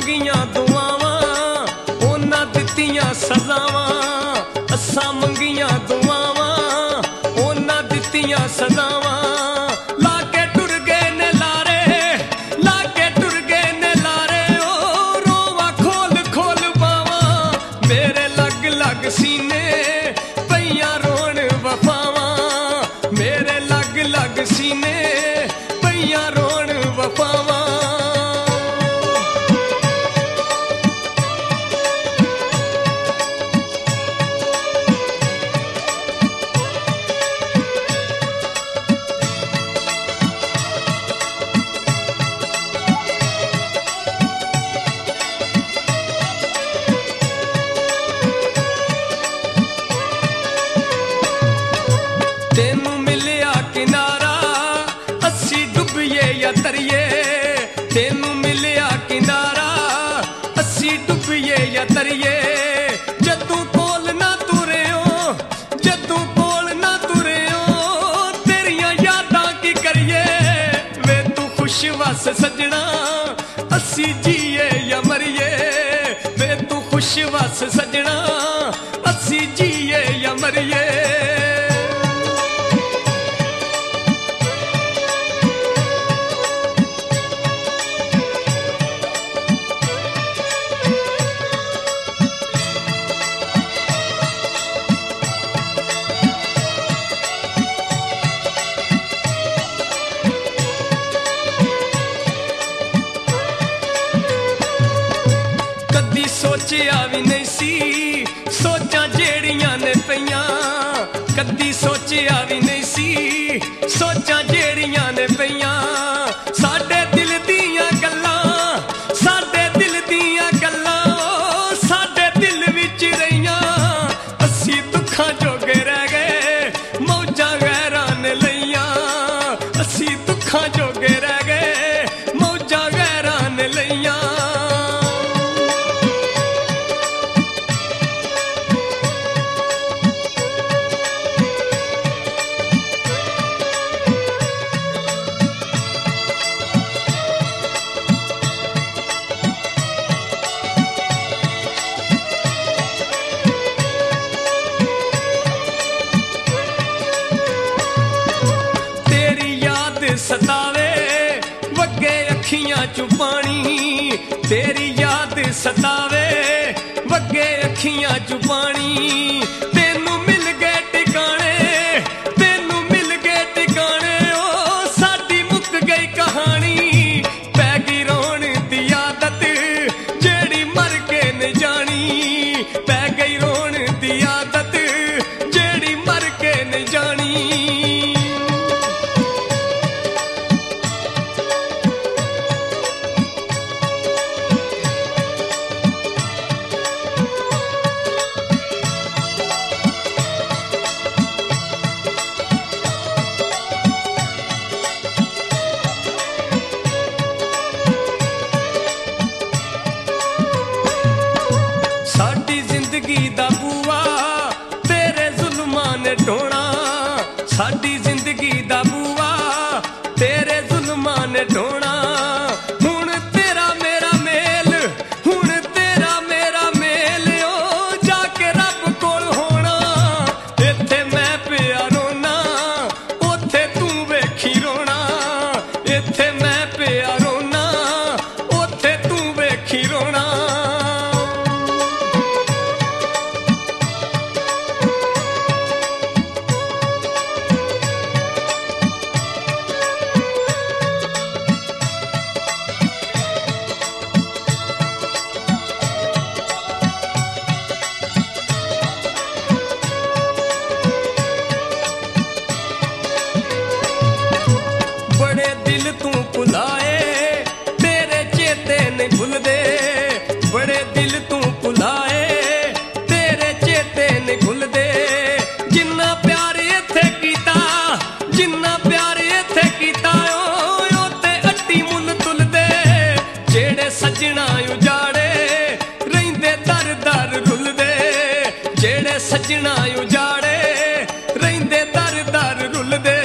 मंगियां दुआवां उन्हां दित्तियां सज़ावां, असां मंगियां दुआवां उन्हां दित्तियां सज़ावां। लाके टुर गए ने लारे, लाके टुर गए ने लारे, ओ रोवा खोल खोल बावां, मेरे लग लग सीने पईयां रोण वफावां, मेरे लग लग सीने पईयां रोण वफावां। तेनू मिलिया किनारा अस्सी डुबिए या तरिए, तेनू मिलिया किनारा अस्सी डुबिए या तरिए। जदू कोल ना तुरियो, जदू कोल ना तुरियो, तेरियां यादां की करिए। वे तू खुश वस सजना अस्सी जिए या मरिए, वे तू खुश वस सजना अस्सी जिए या मरिए। कदी सोचिया भी नहीं सी सोचां जेड़ियां ने पईयां, कदी सोचिया भी नहीं सी सोचां जेड़ियां ने पईयां। साडे दिल दियां गल्लां, साडे दिल दियां गल्लां, ओ साडे दिल विच रहियां। अस्सी दुखां जोगे रह गए मौजां गैरां ने लईयां, अस्सी दुखां जोगे रह गए मौजां गैरां ने लईयां। सतावे वगे अखियां चू पानी, तेरी याद सतावे वगे अखियां चू पानी। तेनू मिल गए टिकाने, तेनू मिल गए टिकाने, ओ साडी मुक गई कहानी। पै गई रोण दी आदत जेड़ी मर के न जानी, पै गई रोण दी आदत जेड़ी मर के न जानी। साडी जिंदगी दा बूआ तेरे जुल्मां ने ढोना, साडी जिंदगी दा बूआ तेरे जुल्मां ने ढोना। हुण तेरा मेरा मेल, हुण तेरा मेरा मेल, ओ जाके रब कोल होना। इत्थे मैं पिया रोना, ओथे तू वेखी रोना, इत्थे मैं पिया रोना, ओथे तू वेखी रोना। बड़े दिल तू भुलाए तेरे चेते नहीं भुलदे, बड़े दिल तू भुलाए तेरे चेते नहीं भुलदे। जिन्ना प्यार इत्थे कीता, जिन्ना प्यार इत्थे कीता, ओ ते अड्डी मुल तुलदे। जेड़े सजना उजाड़े रहिंदे दर दर रुलदे, जेड़े सजना उजाड़े रहिंदे दर दर रुलदे।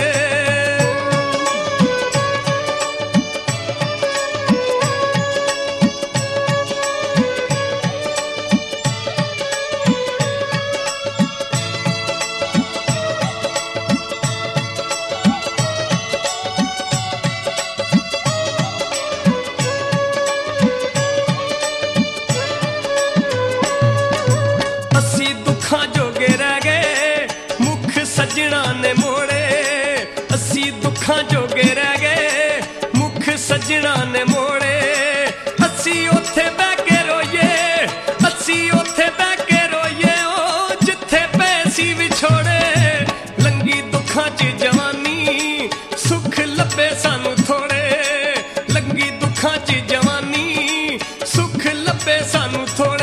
दुखां जोगे रह गए मुख सजना ने मोड़े असी दुखां जोगे रह गए मुख सजना ने मोड़े असी उत्थे बह के रोइए असी उत्थे बह के रोइए ओ जिथे पैसी विछोड़े लंगी दुखां च जवानी सुख लभे सानू थोड़े लंगी दुखां च जवानी सुख लभे सानू थोड़े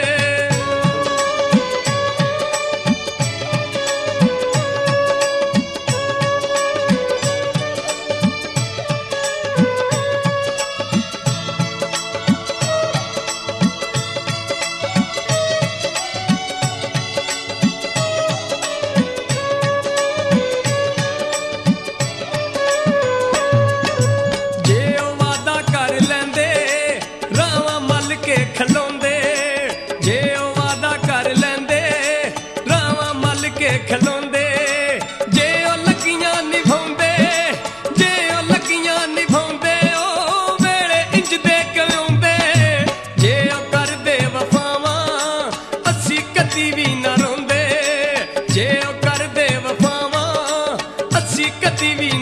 खलोंदे जे ओ वादा कर लेंदे रावां मल के खलोंदे जे ओ लगियां निभाउंदे जे ओ लगियां निभाउंदे ओ वेले इंज दे कयोंदे जे ओ करदे वफावां असी कदी भी ना रोंदे जे ओ करदे वफावां असी कदी भी